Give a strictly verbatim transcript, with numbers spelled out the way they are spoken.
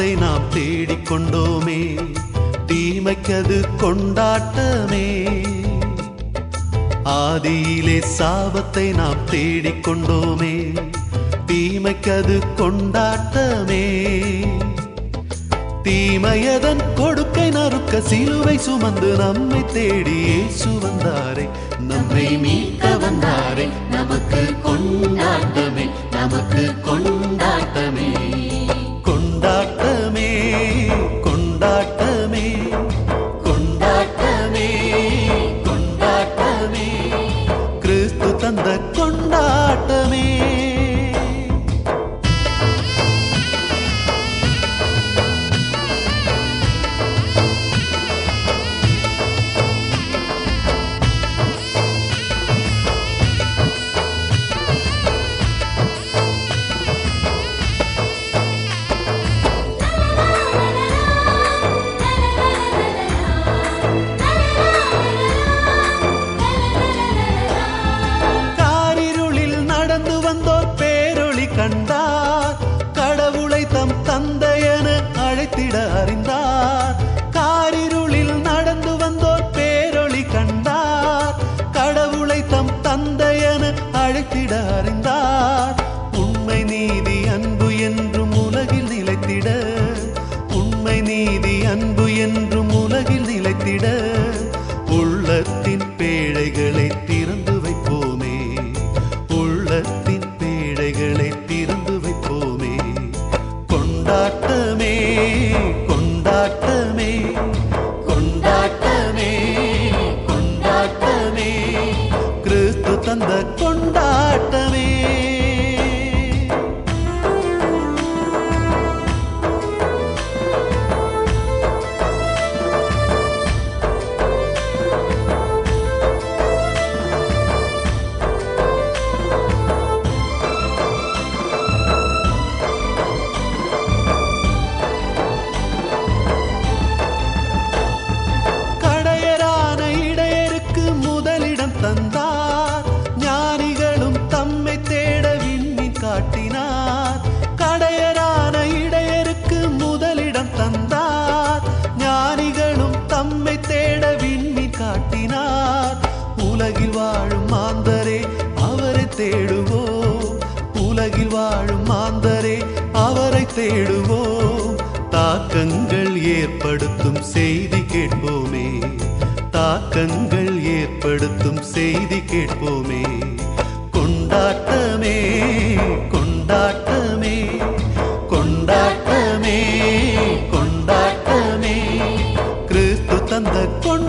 சாபத்தை நாம் தேடிக்கொண்டோமே, தீமைக்கது கொண்டாட்டமே. ஆதியிலே சாபத்தை நாம் தேடிக்கொண்டோமே, தீமைக்கது கொண்டாட்டமே. தீமையதன் கொடுக்கை நறுக்க சிலுவை சுமந்து நம்மை தேடி இயேசு வந்தாரே, நம்மை மீட்க வந்தாரே. நமக்கு கொண்டாட்டமே, நமக்கு கொண்டாட்டமே, கொண்டாட்டமே, கொண்டாட்டமே, கொண்டாட்டமே, கொண்டாட்டமே, கிறிஸ்து தந்த கொண்டாட்டமே. கண்டார் கடவுளை தம் தந்தையென அழைத்திட அறிந்தார். காரிருளில் நடந்து வந்தோர் பேரொளி கண்டார், கடவுளை தம் தந்தையென அழைத்திட அறிந்தார். உண்மை நீதி அன்பு என்றும் உலகில் நிலைத்திட, உண்மை நீதி அன்பு என்றும் உலகில் நிலைத்திட, உள்ளத்தின் பேழைகளை திறந்து வைப்போமே, உள்ளத்தின் பேழைகளை திறந்து வைப்போமே. கொண்டாட்டமே, கொண்டாட்டமே, கொண்டாட்டமே, கொண்டாட்டமே, கிறிஸ்து தந்த கொண்டாட்டமே. தந்தார் ஞானிகளும் தம்மை தேட விண்மீன் காட்டினார். கடையரான இடையருக்கு முதலிடம் தந்தார், ஞானிகளும் தம்மை தேட விண்மீன் காட்டினார். உலகில் வாழும் மாந்தரே அவரை தேடுவோம், உலகில் வாழும் மாந்தரே அவரை தேடுவோம். தாக்கங்கள் ஏற்படுத்தும் செய்தி கேட்போமே, தாக்கங்கள் ஏற்படுத்தும் செய்தி கேட்போமே. கொண்டாட்டமே, கொண்டாட்டமே, கொண்டாட்டமே, கொண்டாட்டமே, கிறிஸ்து தந்த கொண்டாட்டமே.